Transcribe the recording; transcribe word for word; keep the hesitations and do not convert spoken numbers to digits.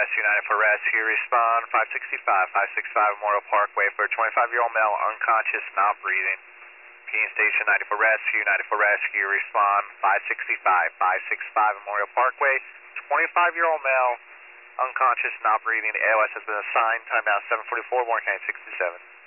Rescue, ninety-four Rescue, respond five sixty-five, five sixty-five Memorial Parkway for a twenty-five-year-old male, unconscious, not breathing. Keying Station, ninety-four Rescue, ninety-four Rescue, respond five sixty-five, five sixty-five Memorial Parkway, twenty-five-year-old male, unconscious, not breathing. A L S has been assigned, time now seven forty-four, Warren County sixty-seven.